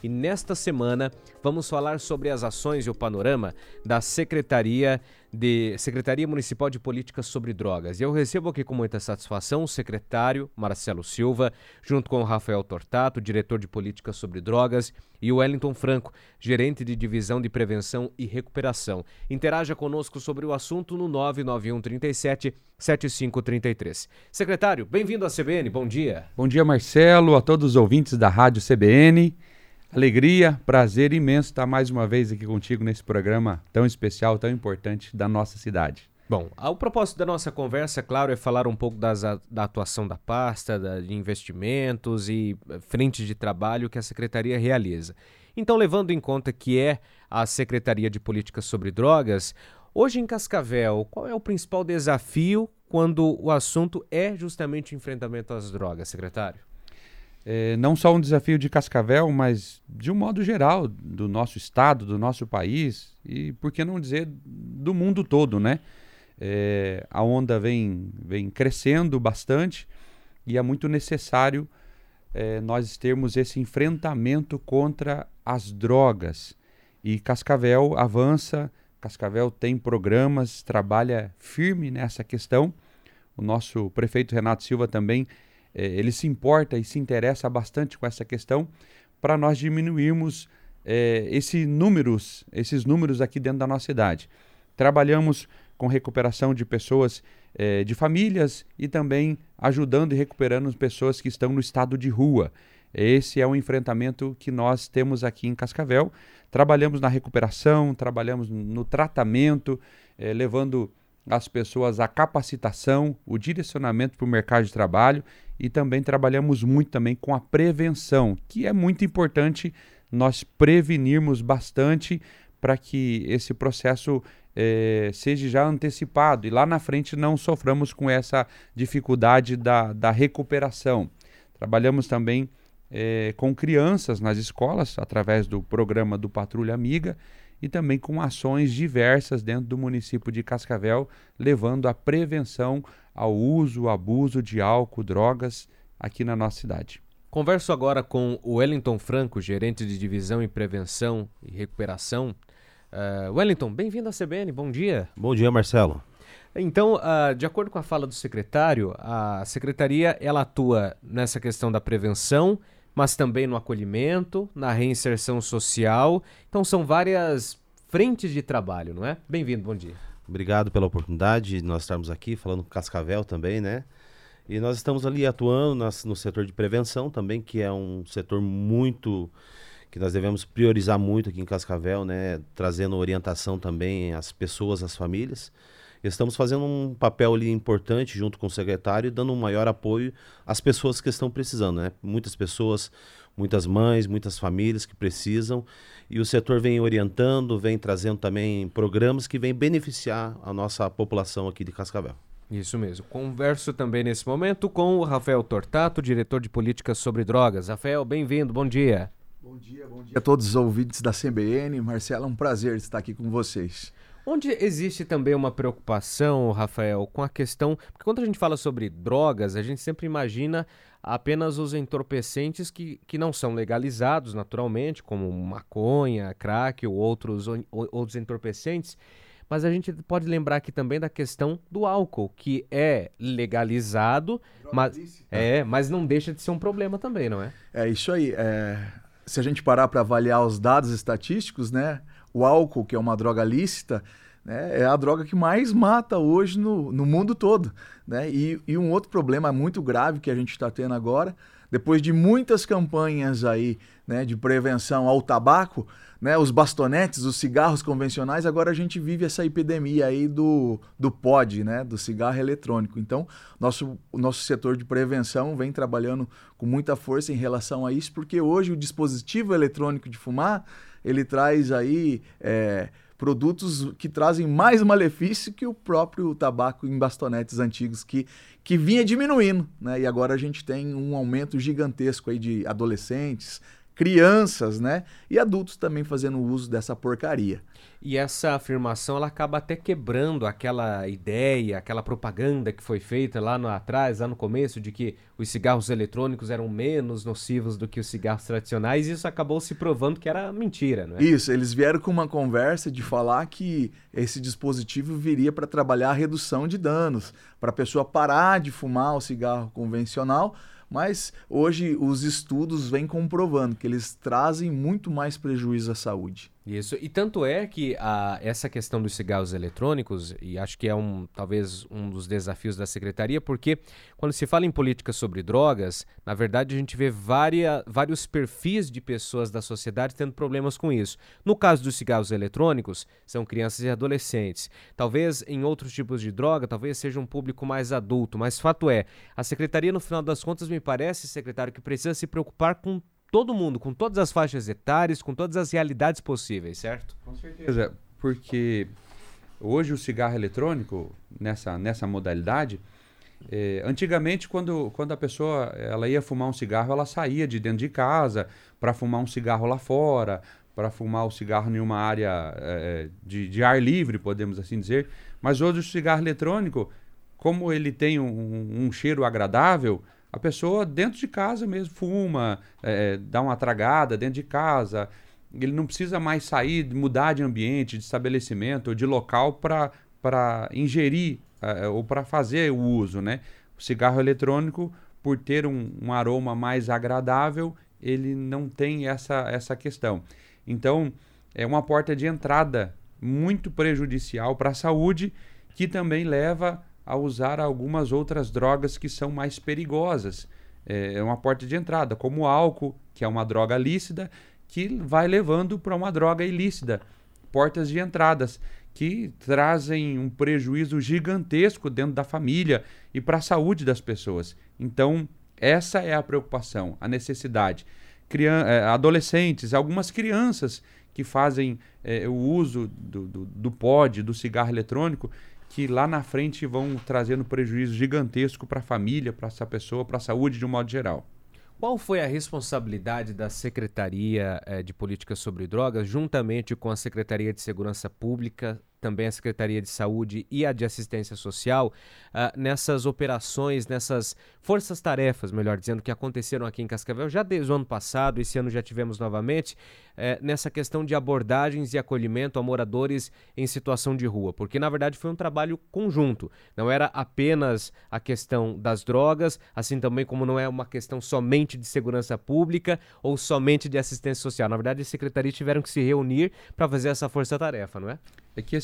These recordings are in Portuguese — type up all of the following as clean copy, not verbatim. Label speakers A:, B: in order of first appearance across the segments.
A: e nesta semana vamos falar sobre as ações e o panorama da Secretaria Municipal de Políticas sobre Drogas. E eu recebo aqui com muita satisfação o secretário Marcelo Silva, junto com o Rafael Tortato, diretor de Políticas sobre Drogas, e o Wellington Franco, gerente de Divisão de Prevenção e Recuperação. Interaja conosco sobre o assunto no 991 37 7533. Secretário, bem-vindo à CBN, bom dia.
B: Bom dia, Marcelo, a todos os ouvintes da Rádio CBN. Alegria, prazer imenso estar mais uma vez aqui contigo nesse programa tão especial, tão importante da nossa cidade.
A: Bom, o propósito da nossa conversa, claro, é falar um pouco da atuação da pasta, de investimentos e frentes de trabalho que a Secretaria realiza. Então, levando em conta que é a Secretaria de Políticas sobre Drogas, hoje em Cascavel, qual é o principal desafio quando o assunto é justamente o enfrentamento às drogas, secretário?
B: Não só um desafio de Cascavel, mas de um modo geral do nosso estado, do nosso país e, por que não dizer, do mundo todo, né? A onda vem crescendo bastante e é muito necessário nós termos esse enfrentamento contra as drogas. E Cascavel avança, Cascavel tem programas, trabalha firme nessa questão. O nosso prefeito Renato Silva também ele se importa e se interessa bastante com essa questão para nós diminuirmos esses números aqui dentro da nossa cidade. Trabalhamos com recuperação de pessoas, de famílias e também ajudando e recuperando pessoas que estão no estado de rua. Esse é um enfrentamento que nós temos aqui em Cascavel. Trabalhamos na recuperação, trabalhamos no tratamento, levando as pessoas à capacitação, o direcionamento para o mercado de trabalho e também trabalhamos muito também com a prevenção, que é muito importante nós prevenirmos bastante para que esse processo seja já antecipado e lá na frente não soframos com essa dificuldade da recuperação. Trabalhamos também com crianças nas escolas, através do programa do Patrulha Amiga, e também com ações diversas dentro do município de Cascavel, levando a prevenção ao uso, abuso de álcool, drogas aqui na nossa cidade.
A: Converso agora com o Wellington Franco, gerente de Divisão em Prevenção e Recuperação. Wellington, bem-vindo à CBN, bom dia.
C: Bom dia, Marcelo.
A: Então, de acordo com a fala do secretário, a Secretaria ela atua nessa questão da prevenção, mas também no acolhimento, na reinserção social. Então são várias frentes de trabalho, não é? Bem-vindo, bom dia.
C: Obrigado pela oportunidade de nós estarmos aqui falando com Cascavel também, né? E nós estamos ali atuando no setor de prevenção também, que é um setor que nós devemos priorizar muito aqui em Cascavel, né? Trazendo orientação também às pessoas, às famílias. Estamos fazendo um papel ali importante junto com o secretário e dando um maior apoio às pessoas que estão precisando, né? Muitas pessoas, muitas mães, muitas famílias que precisam e o setor vem orientando, vem trazendo também programas que vêm beneficiar a nossa população aqui de Cascavel.
A: Isso mesmo. Converso também nesse momento com o Rafael Tortato, diretor de Políticas sobre Drogas. Rafael, bem-vindo, bom dia.
D: Bom dia a todos os ouvintes da CBN. Marcelo, é um prazer estar aqui com vocês.
A: Onde existe também uma preocupação, Rafael, com a questão... Porque quando a gente fala sobre drogas, a gente sempre imagina apenas os entorpecentes que não são legalizados naturalmente, como maconha, crack ou outros entorpecentes. Mas a gente pode lembrar aqui também da questão do álcool, que é legalizado, mas não deixa de ser um problema também, não é?
D: É isso aí. Se a gente parar para avaliar os dados estatísticos, né? O álcool, que é uma droga lícita, né, é a droga que mais mata hoje no mundo todo, né? E um outro problema muito grave que a gente está tendo agora, depois de muitas campanhas aí, né, de prevenção ao tabaco, né, os bastonetes, os cigarros convencionais, agora a gente vive essa epidemia aí do pod, né, do cigarro eletrônico. Então, o nosso setor de prevenção vem trabalhando com muita força em relação a isso, porque hoje o dispositivo eletrônico de fumar, ele traz aí produtos que trazem mais malefício que o próprio tabaco em bastonetes antigos, que vinha diminuindo, né? E agora a gente tem um aumento gigantesco aí de adolescentes, crianças, né? E adultos também fazendo uso dessa porcaria.
A: E essa afirmação ela acaba até quebrando aquela ideia, aquela propaganda que foi feita lá atrás, lá no começo, de que os cigarros eletrônicos eram menos nocivos do que os cigarros tradicionais, e isso acabou se provando que era mentira, não é?
D: Isso, eles vieram com uma conversa de falar que esse dispositivo viria para trabalhar a redução de danos, para a pessoa parar de fumar o cigarro convencional, mas hoje os estudos vêm comprovando que eles trazem muito mais prejuízo à saúde.
A: Isso, e tanto é que essa questão dos cigarros eletrônicos, e acho que é talvez um dos desafios da Secretaria, porque quando se fala em política sobre drogas, na verdade a gente vê vários perfis de pessoas da sociedade tendo problemas com isso. No caso dos cigarros eletrônicos, são crianças e adolescentes. Talvez em outros tipos de droga, talvez seja um público mais adulto, mas fato é, a Secretaria, no final das contas, me parece, secretário, que precisa se preocupar com todo mundo, com todas as faixas etárias, com todas as realidades possíveis, certo?
B: Com certeza, porque hoje o cigarro eletrônico, nessa modalidade, antigamente quando a pessoa ela ia fumar um cigarro, ela saía de dentro de casa para fumar um cigarro lá fora, para fumar o cigarro em uma área de ar livre, podemos assim dizer. Mas hoje o cigarro eletrônico, como ele tem um cheiro agradável, a pessoa dentro de casa mesmo fuma, dá uma tragada dentro de casa. Ele não precisa mais sair, mudar de ambiente, de estabelecimento ou de local para ingerir ou para fazer o uso, né? O cigarro eletrônico, por ter um aroma mais agradável, ele não tem essa questão. Então, é uma porta de entrada muito prejudicial para a saúde, que também leva a usar algumas outras drogas que são mais perigosas. É uma porta de entrada, como o álcool, que é uma droga lícita, que vai levando para uma droga ilícita. Portas de entradas que trazem um prejuízo gigantesco dentro da família e para a saúde das pessoas. Então, essa é a preocupação, a necessidade. Adolescentes, algumas crianças que fazem o uso do pod, do cigarro eletrônico, que lá na frente vão trazendo prejuízo gigantesco para a família, para essa pessoa, para a saúde de um modo geral.
A: Qual foi a responsabilidade da Secretaria de Política sobre Drogas, juntamente com a Secretaria de Segurança Pública, também a Secretaria de Saúde e a de Assistência Social, nessas operações, nessas forças-tarefas, melhor dizendo, que aconteceram aqui em Cascavel já desde o ano passado, esse ano já tivemos novamente, nessa questão de abordagens e acolhimento a moradores em situação de rua, porque na verdade foi um trabalho conjunto, não era apenas a questão das drogas, assim também como não é uma questão somente de segurança pública ou somente de assistência social. Na verdade, as secretarias tiveram que se reunir para fazer essa força-tarefa, não é?
B: É que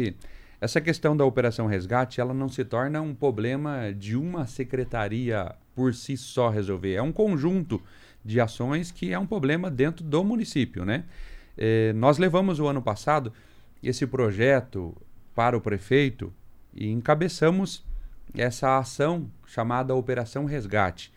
B: essa questão da Operação Resgate, ela não se torna um problema de uma secretaria por si só resolver. É um conjunto de ações que é um problema dentro do município, né? Nós levamos o ano passado esse projeto para o prefeito e encabeçamos essa ação chamada Operação Resgate.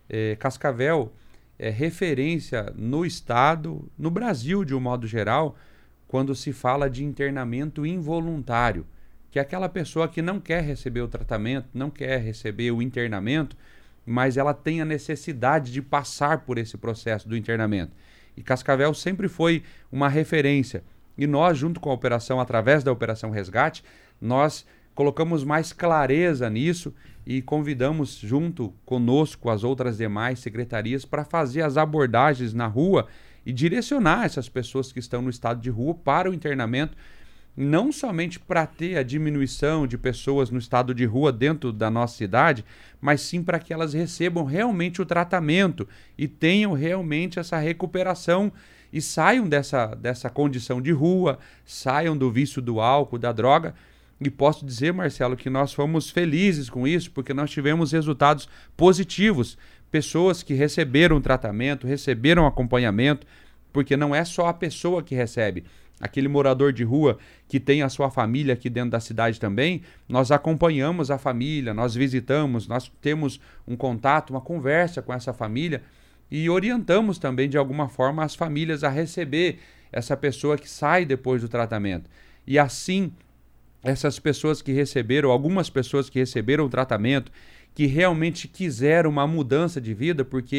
B: Cascavel é referência no estado, no Brasil de um modo geral, quando se fala de internamento involuntário, que é aquela pessoa que não quer receber o tratamento, não quer receber o internamento, mas ela tem a necessidade de passar por esse processo do internamento. E Cascavel sempre foi uma referência. E nós, junto com a operação, através da Operação Resgate, nós colocamos mais clareza nisso e convidamos junto conosco as outras demais secretarias para fazer as abordagens na rua e direcionar essas pessoas que estão no estado de rua para o internamento, não somente para ter a diminuição de pessoas no estado de rua dentro da nossa cidade, mas sim para que elas recebam realmente o tratamento e tenham realmente essa recuperação e saiam dessa condição de rua, saiam do vício do álcool, da droga. E posso dizer, Marcelo, que nós fomos felizes com isso, porque nós tivemos resultados positivos. Pessoas que receberam tratamento, receberam acompanhamento, porque não é só a pessoa que recebe. Aquele morador de rua que tem a sua família aqui dentro da cidade também, nós acompanhamos a família, nós visitamos, nós temos um contato, uma conversa com essa família e orientamos também de alguma forma as famílias a receber essa pessoa que sai depois do tratamento. E assim, essas pessoas que receberam, algumas pessoas que receberam o tratamento, que realmente quiseram uma mudança de vida, porque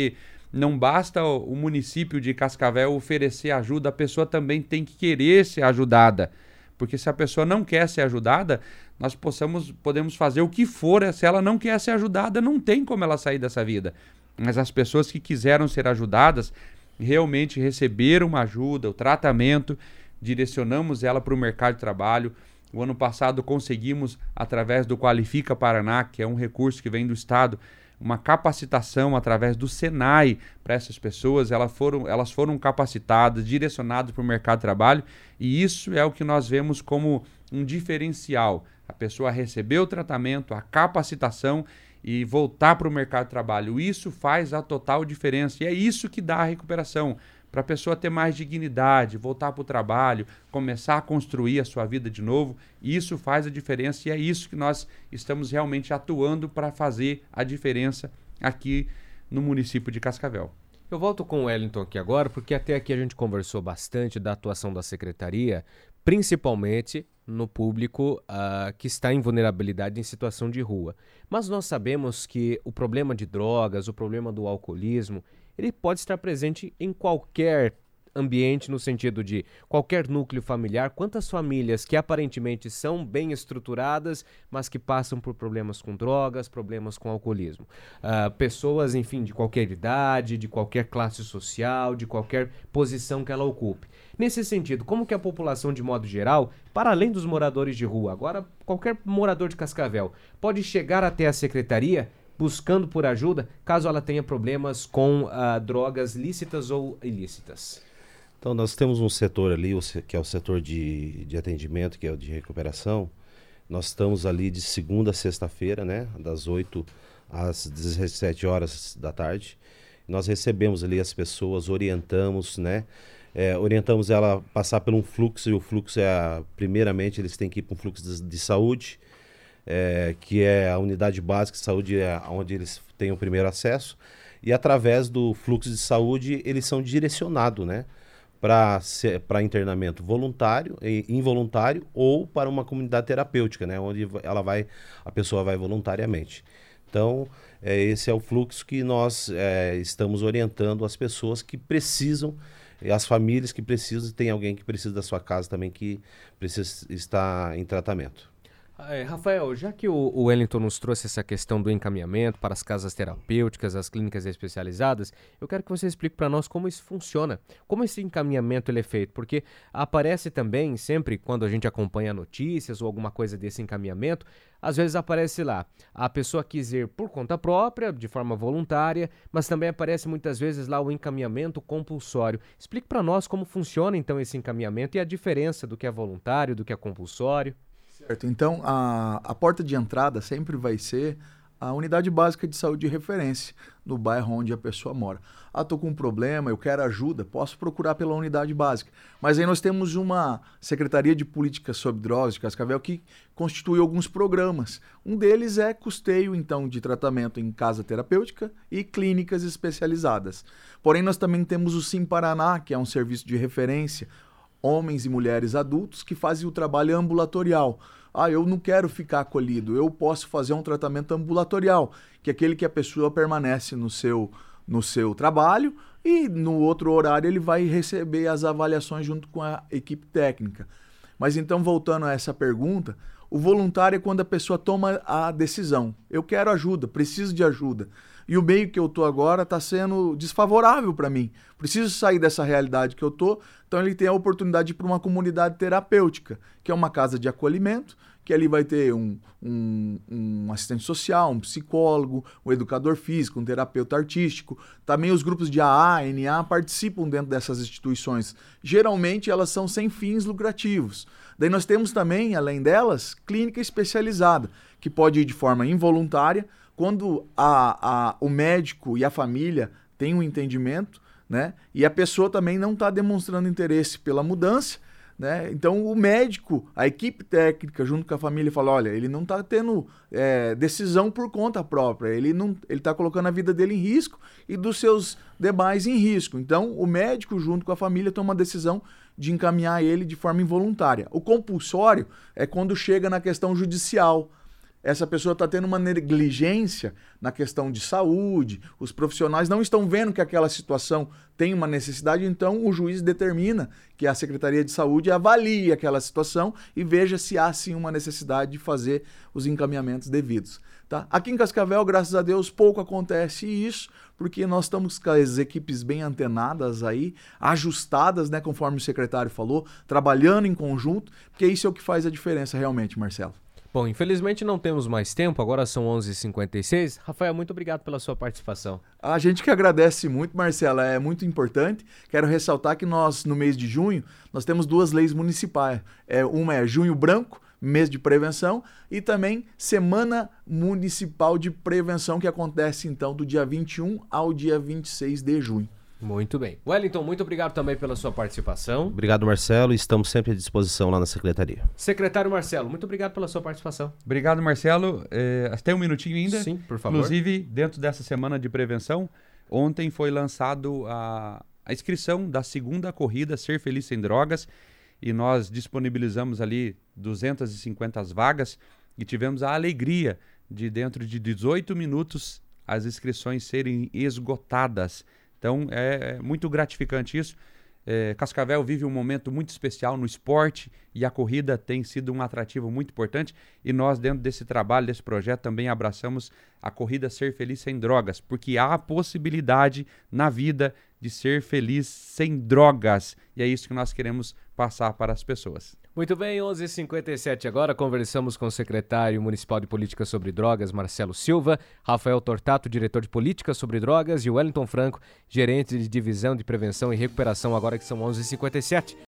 B: Não basta o município de Cascavel oferecer ajuda, a pessoa também tem que querer ser ajudada. Porque se a pessoa não quer ser ajudada, nós podemos fazer o que for. Se ela não quer ser ajudada, não tem como ela sair dessa vida. Mas as pessoas que quiseram ser ajudadas, realmente receberam uma ajuda, o tratamento, direcionamos ela para o mercado de trabalho. O ano passado conseguimos, através do Qualifica Paraná, que é um recurso que vem do Estado, uma capacitação através do Senai para essas pessoas. Elas foram capacitadas, direcionadas para o mercado de trabalho, e isso é o que nós vemos como um diferencial. A pessoa receber o tratamento, a capacitação e voltar para o mercado de trabalho. Isso faz a total diferença e é isso que dá a recuperação. Para a pessoa ter mais dignidade, voltar para o trabalho, começar a construir a sua vida de novo, isso faz a diferença e é isso que nós estamos realmente atuando para fazer a diferença aqui no município de Cascavel.
A: Eu volto com o Wellington aqui agora, porque até aqui a gente conversou bastante da atuação da Secretaria, principalmente no público que está em vulnerabilidade em situação de rua. Mas nós sabemos que o problema de drogas, o problema do alcoolismo, ele pode estar presente em qualquer ambiente, no sentido de qualquer núcleo familiar. Quantas famílias que aparentemente são bem estruturadas, mas que passam por problemas com drogas, problemas com alcoolismo. Pessoas, enfim, de qualquer idade, de qualquer classe social, de qualquer posição que ela ocupe. Nesse sentido, como que a população, de modo geral, para além dos moradores de rua, agora qualquer morador de Cascavel, pode chegar até a secretaria buscando por ajuda, caso ela tenha problemas com drogas lícitas ou ilícitas?
C: Então, nós temos um setor ali, que é o setor de atendimento, que é o de recuperação. Nós estamos ali de segunda a sexta-feira, né, das 8 às 17 horas da tarde. Nós recebemos ali as pessoas, orientamos, né, orientamos ela a passar por um fluxo, e o fluxo primeiramente, eles têm que ir para um fluxo de saúde, que é a unidade básica de saúde, onde eles têm o primeiro acesso, e através do fluxo de saúde eles são direcionados, né, para internamento voluntário, involuntário, ou para uma comunidade terapêutica, né, onde a pessoa vai voluntariamente. Então, esse é o fluxo que nós estamos orientando as pessoas que precisam, as famílias que precisam, tem alguém que precisa da sua casa também que precisa estar em tratamento.
A: Rafael, já que o Wellington nos trouxe essa questão do encaminhamento para as casas terapêuticas, as clínicas especializadas, eu quero que você explique para nós como isso funciona, como esse encaminhamento ele é feito, porque aparece também, sempre quando a gente acompanha notícias ou alguma coisa desse encaminhamento, às vezes aparece lá, a pessoa quis ir por conta própria, de forma voluntária, mas também aparece muitas vezes lá o encaminhamento compulsório. Explique para nós como funciona então esse encaminhamento e a diferença do que é voluntário, do que é compulsório.
D: Certo. Então, a porta de entrada sempre vai ser a unidade básica de saúde de referência no bairro onde a pessoa mora. Estou com um problema, eu quero ajuda, posso procurar pela unidade básica. Mas aí nós temos uma Secretaria de Políticas sobre Drogas de Cascavel que constitui alguns programas. Um deles é custeio, então, de tratamento em casa terapêutica e clínicas especializadas. Porém, nós também temos o Sim Paraná, que é um serviço de referência, homens e mulheres adultos que fazem o trabalho ambulatorial. Eu não quero ficar acolhido, eu posso fazer um tratamento ambulatorial, que é aquele que a pessoa permanece no seu trabalho e no outro horário ele vai receber as avaliações junto com a equipe técnica. Mas então, voltando a essa pergunta, o voluntário é quando a pessoa toma a decisão. Eu quero ajuda, preciso de ajuda. E o meio que eu estou agora está sendo desfavorável para mim. Preciso sair dessa realidade que eu estou. Então ele tem a oportunidade de ir para uma comunidade terapêutica, que é uma casa de acolhimento, que ali vai ter um assistente social, um psicólogo, um educador físico, um terapeuta artístico. Também os grupos de AA, NA participam dentro dessas instituições. Geralmente elas são sem fins lucrativos. Daí nós temos também, além delas, clínica especializada, que pode ir de forma involuntária, quando o médico e a família têm um entendimento, né? E a pessoa também não está demonstrando interesse pela mudança, né? Então o médico, a equipe técnica, junto com a família, fala, olha, ele não está tendo decisão por conta própria, ele está colocando a vida dele em risco e dos seus demais em risco. Então o médico, junto com a família, toma a decisão de encaminhar ele de forma involuntária. O compulsório é quando chega na questão judicial. essa pessoa está tendo uma negligência na questão de saúde, os profissionais não estão vendo que aquela situação tem uma necessidade, então o juiz determina que a Secretaria de Saúde avalie aquela situação e veja se há sim uma necessidade de fazer os encaminhamentos devidos. Tá? Aqui em Cascavel, graças a Deus, pouco acontece isso, porque nós estamos com as equipes bem antenadas aí, ajustadas, né, conforme o secretário falou, trabalhando em conjunto, porque isso é o que faz a diferença realmente, Marcelo.
A: Bom, infelizmente não temos mais tempo, agora são 11h56. Rafael, muito obrigado pela sua participação.
D: A gente que agradece muito, Marcelo, é muito importante. Quero ressaltar que nós, no mês de junho, nós temos 2 leis municipais. Uma é Junho Branco, mês de prevenção, e também Semana Municipal de Prevenção, que acontece então do dia 21 ao dia 26 de junho.
A: Muito bem. Wellington, muito obrigado também pela sua participação.
C: Obrigado, Marcelo, e estamos sempre à disposição lá na Secretaria.
A: Secretário Marcelo, muito obrigado pela sua participação.
B: Obrigado, Marcelo. Tem um minutinho ainda?
A: Sim, por favor.
B: Inclusive, dentro dessa semana de prevenção, ontem foi lançado a inscrição da segunda corrida Ser Feliz Sem Drogas, e nós disponibilizamos ali 250 vagas e tivemos a alegria de, dentro de 18 minutos, as inscrições serem esgotadas. Então, é muito gratificante isso. Cascavel vive um momento muito especial no esporte e a corrida tem sido um atrativo muito importante. E nós, dentro desse trabalho, desse projeto, também abraçamos a corrida Ser Feliz Sem Drogas, porque há a possibilidade na vida de ser feliz sem drogas. E é isso que nós queremos passar para as pessoas.
A: Muito bem, 11h57 agora, conversamos com o secretário municipal de Política sobre Drogas, Marcelo Silva, Rafael Tortato, diretor de Política sobre Drogas, e Wellington Franco, gerente de Divisão de Prevenção e Recuperação, agora que são 11h57.